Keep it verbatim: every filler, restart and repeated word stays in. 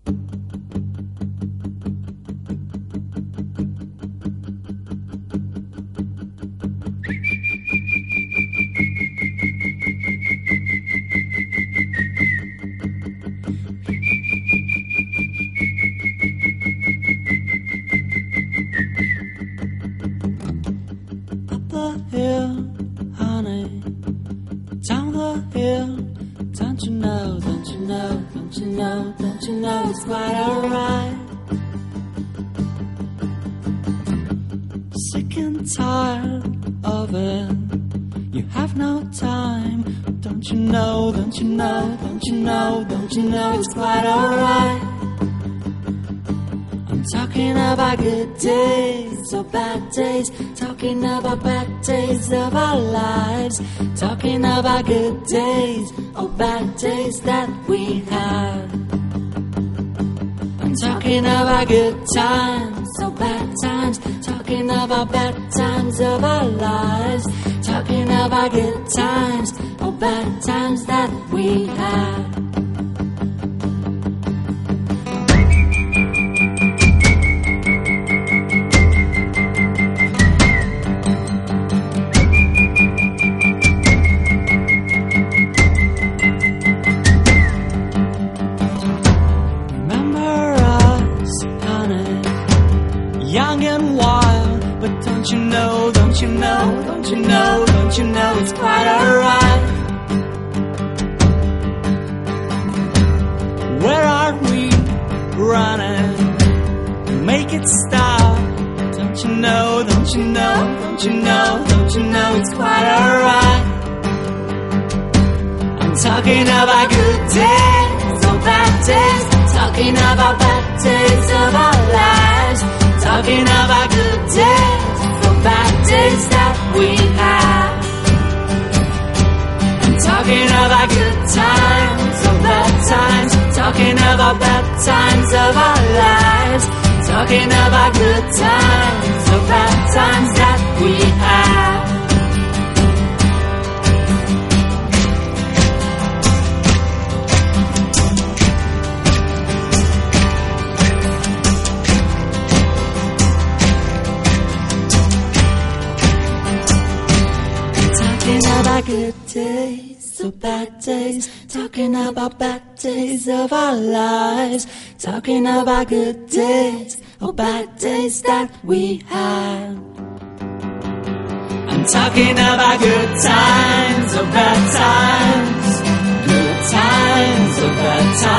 Good days or bad days, talking about bad days of our lives, talking about good days or bad days that we had. I'm talking about good times or bad times, talking about bad times of our lives, talking about good times or bad times that we had. Talking about good days or bad days, talking about bad days of our lives, talking about good days or bad days that we had. I'm talking about good times or bad times, talking about bad times of our lives, talking about good times or bad times that we had. Good days or bad days, talking about bad days of our lives, talking about good days or bad days that we had. I'm talking about good times or bad times, good times or bad times.